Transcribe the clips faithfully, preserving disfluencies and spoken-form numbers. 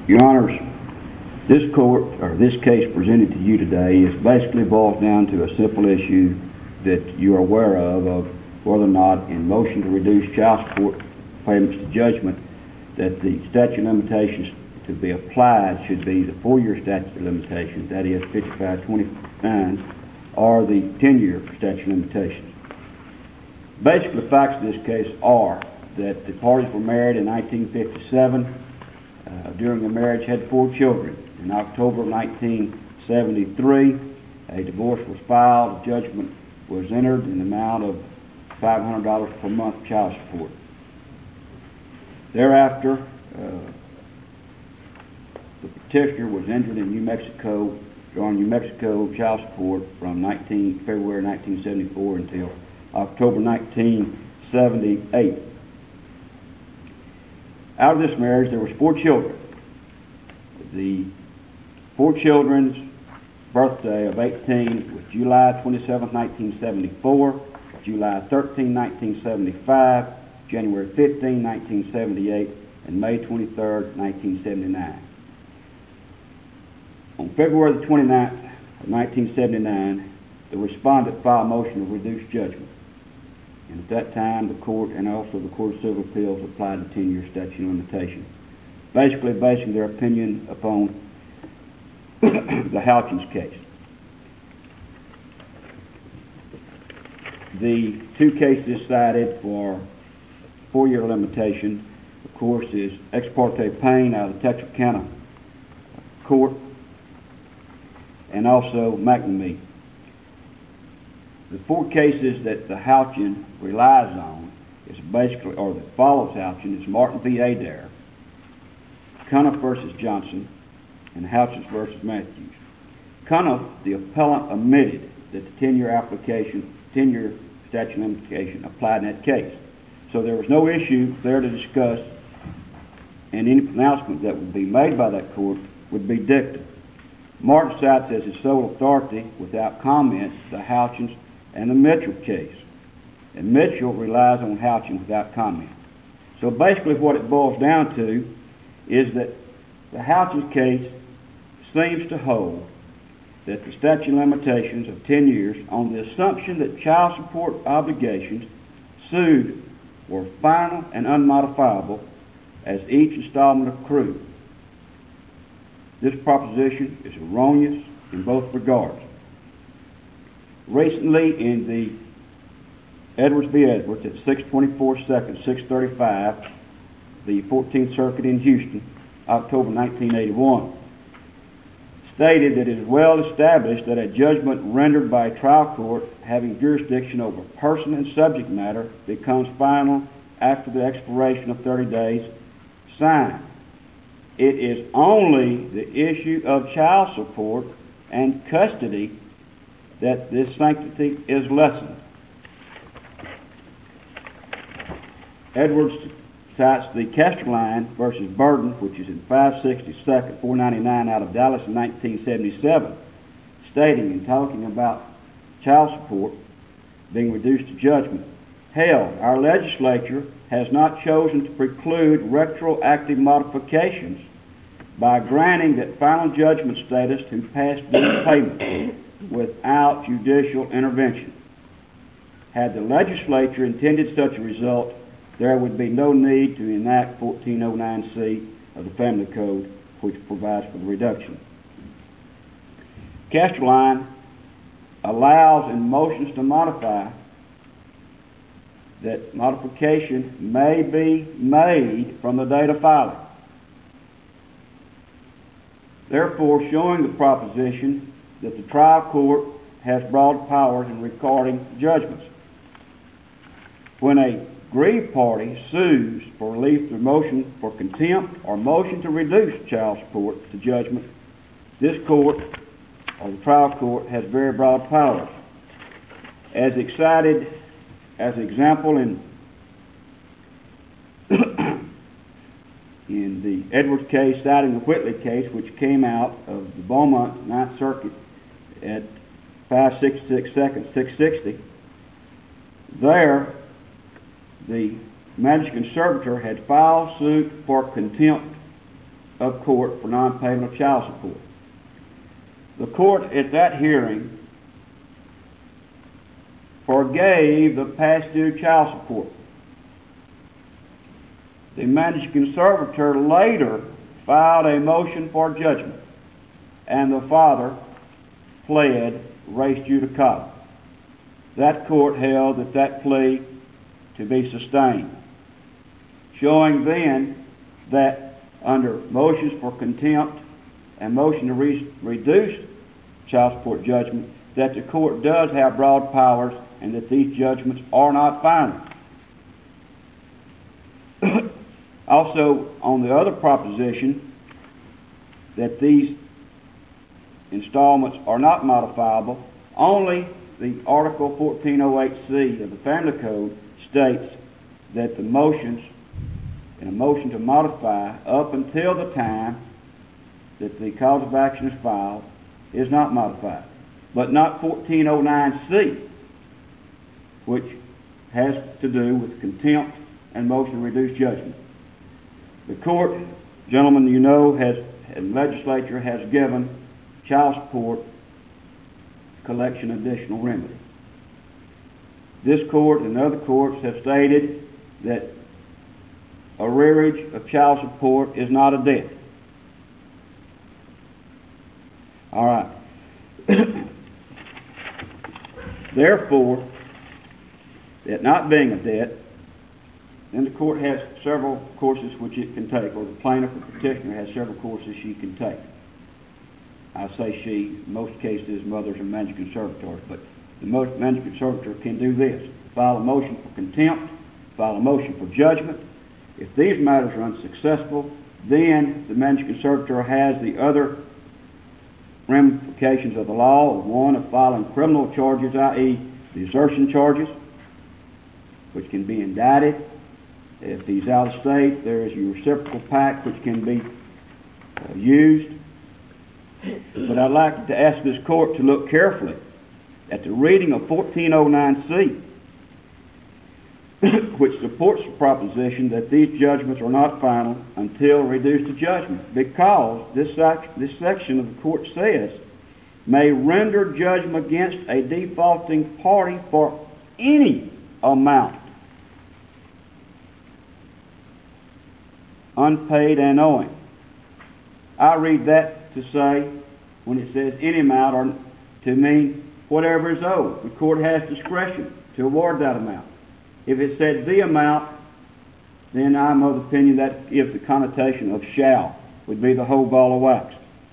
Your Honors, this court, or this case presented to you today, is basically boils down to a simple issue that you are aware of, of whether or not in motion to reduce child support payments to judgment that the statute of limitations to be applied should be the four-year statute of limitations, that is fifty-five twenty-nine, or the ten-year statute of limitations. Basically, the facts of this case are that the parties were married in nineteen fifty-seven. Uh, during the marriage, had four children. In October of nineteen seventy-three, a divorce was filed. A judgment was entered in the amount of five hundred dollars per month child support. Thereafter, uh, the petitioner was injured in New Mexico, drawing New Mexico child support from February nineteen seventy-four until October nineteen seventy-eight. Out of this marriage, there was four children. The four children's birthday of eighteen was July twenty-seventh, nineteen seventy-four, July thirteenth, nineteen seventy-five, January fifteenth, nineteen seventy-eight, and May twenty-third, nineteen seventy-nine. On February the twenty-ninth of nineteen seventy-nine, the respondent filed a motion to reduce judgment. And at that time, the court and also the Court of Civil Appeals applied the ten-year statute of limitation, basically basing their opinion upon the Houchins case. The two cases cited for four-year limitation, of course, is Ex parte Payne out of the Texarkana Court, and also McNamee. The four cases that the Houchin relies on is basically, or that follows Houchin, is Martin v. Adair, Cuniff versus Johnson, and Houchins versus Matthews. Cuniff, the appellant, admitted that the ten-year application, ten-year statute of limitation applied in that case. So there was no issue there to discuss, and any pronouncement that would be made by that court would be dicta. Martin cites as his sole authority, without comment, the Houchins and the Mitchell case. And Mitchell relies on Houchin without comment. So basically what it boils down to is that the Houchins case seems to hold that the statute of limitations of ten years, on the assumption that child support obligations sued were final and unmodifiable as each installment accrued. This proposition is erroneous in both regards. Recently, in the Edwards v. Edwards at six twenty-four second, six thirty-five, the fourteenth Circuit in Houston, October nineteen eighty-one, stated that it is well established that a judgment rendered by a trial court having jurisdiction over person and subject matter becomes final after the expiration of thirty days signed. It is only the issue of child support and custody that this sanctity is lessened. Edwards cites the Kesterline versus Burden, which is in five sixty second, four ninety-nine out of Dallas in nineteen seventy-seven, stating and talking about child support being reduced to judgment. Hell, our legislature has not chosen to preclude retroactive modifications by granting that final judgment status to past due payments without judicial intervention. Had the legislature intended such a result, there would be no need to enact fourteen oh nine C of the Family Code, which provides for the reduction. Kesterline allows in motions to modify that modification may be made from the date of filing. Therefore, showing the proposition that the trial court has broad powers in recording judgments. When a aggrieved party sues for relief through motion for contempt or motion to reduce child support to judgment, this court, or the trial court, has very broad powers. As excited as an example in in the Edwards case, citing the Whitley case, which came out of the Beaumont Ninth Circuit at five sixty-six second, six sixty, there the magistrate conservator had filed suit for contempt of court for non-payment of child support. The court at that hearing forgave the past due child support. The managing conservator later filed a motion for judgment, and the father pled res judicata. That court held that that plea to be sustained, showing then that under motions for contempt and motion to re- reduce child support judgment, that the court does have broad powers and that these judgments are not final. Also, on the other proposition that these installments are not modifiable, only the Article fourteen oh eight C of the Family Code states that the motions, in a motion to modify up until the time that the cause of action is filed, is not modified. But not fourteen oh nine C, which has to do with contempt and motion to reduce judgment. The court, gentlemen, you know, has, and legislature has given child support collection additional remedy. This court and other courts have stated that arrearage of child support is not a debt. All right. Therefore, it not being a debt, then the court has several courses which it can take, or the plaintiff or petitioner has several courses she can take. I say she, in most cases mothers and managing conservators, but the most managing conservator can do this: file a motion for contempt, file a motion for judgment. If these matters are unsuccessful, then the managing conservator has the other ramifications of the law, one of filing criminal charges, that is the assertion charges, which can be indicted. If he's out of state, there is your reciprocal pact, which can be uh, used. But I'd like to ask this court to look carefully at the reading of fourteen oh nine C, which supports the proposition that these judgments are not final until reduced to judgment, because this, sec- this section of the court says, may render judgment against a defaulting party for any amount, unpaid and owing. I read that to say, when it says any amount, or to mean whatever is owed. The court has discretion to award that amount. If it said the amount, then I'm of the opinion that if the connotation of shall would be the whole ball of wax.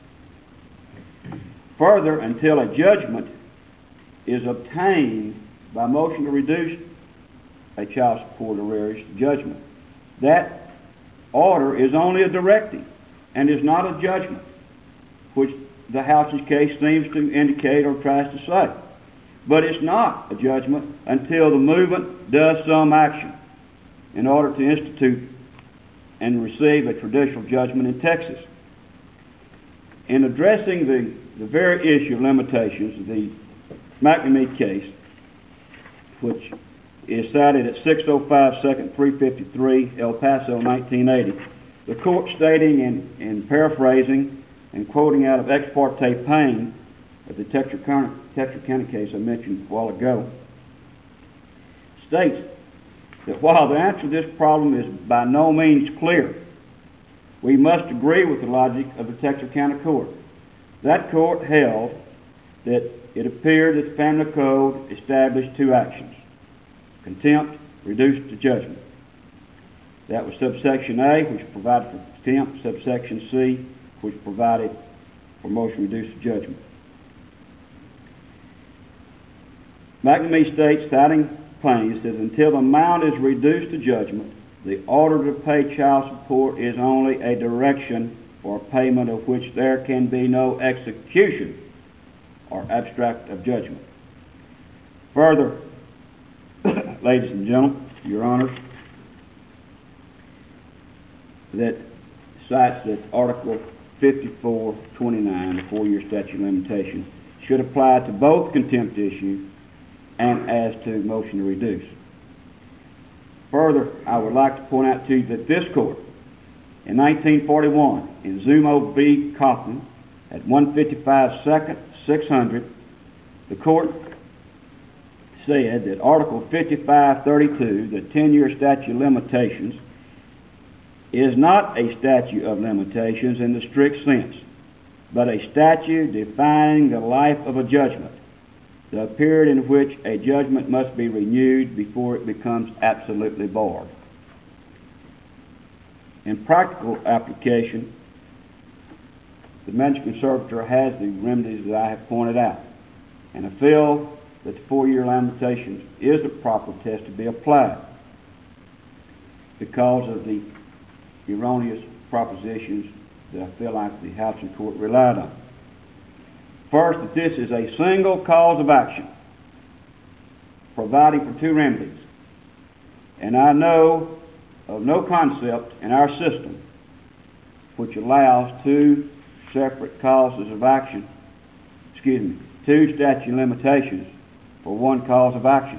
Further, until a judgment is obtained by motion to reduce a child support arrearage judgment, that order is only a directive and is not a judgment, which the House's case seems to indicate or tries to say. But it's not a judgment until the movement does some action in order to institute and receive a traditional judgment in Texas. In addressing the, the very issue of limitations, the McNamee case, which is cited at six oh five Second three fifty-three, El Paso, nineteen eighty, the court stating and, and paraphrasing and quoting out of Ex parte Payne of the Texarkana, Texarkana case I mentioned a while ago, states that while the answer to this problem is by no means clear, we must agree with the logic of the Texarkana court. That court held that it appeared that the Family Code established two actions: contempt, reduced to judgment. That was subsection A, which provided for contempt, subsection C, which provided for motion reduced to judgment. McNamee states, citing Payne, that until the amount is reduced to judgment, the order to pay child support is only a direction for payment of which there can be no execution or abstract of judgment. Further, ladies and gentlemen, your honors, that cites that Article fifty-four twenty-nine, the four-year statute of limitation, should apply to both contempt issue and as to motion to reduce. Further, I would like to point out to you that this court In nineteen forty-one, in Zumo v. Coughlin, at one fifty-five Second, six hundred, the court said that Article fifty-five thirty-two, the ten-year statute of limitations, is not a statute of limitations in the strict sense, but a statute defining the life of a judgment, the period in which a judgment must be renewed before it becomes absolutely barred. In practical application, the management conservator has the remedies that I have pointed out, and I feel that the four-year limitations is the proper test to be applied because of the erroneous propositions that I feel like the Housing Court relied on. First, that this is a single cause of action, providing for two remedies. And I know of no concept in our system which allows two separate causes of action, excuse me, two statute of limitations for one cause of action.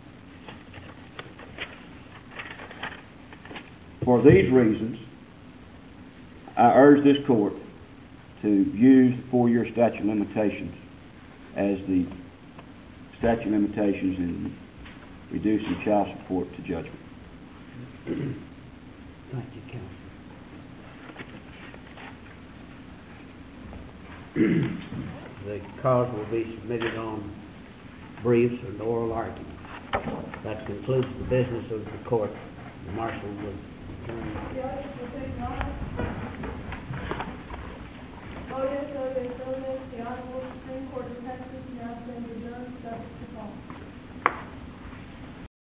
For these reasons, I urge this court to use the four-year statute of limitations as the statute of limitations in reducing child support to judgment. Thank you, Counsel. The cause will be submitted on briefs and oral arguments. That concludes the business of the court. The marshal will adjourn. The audience will take notice. Oh yes, oh yes, oh yes, the Honorable Supreme Court of Texas now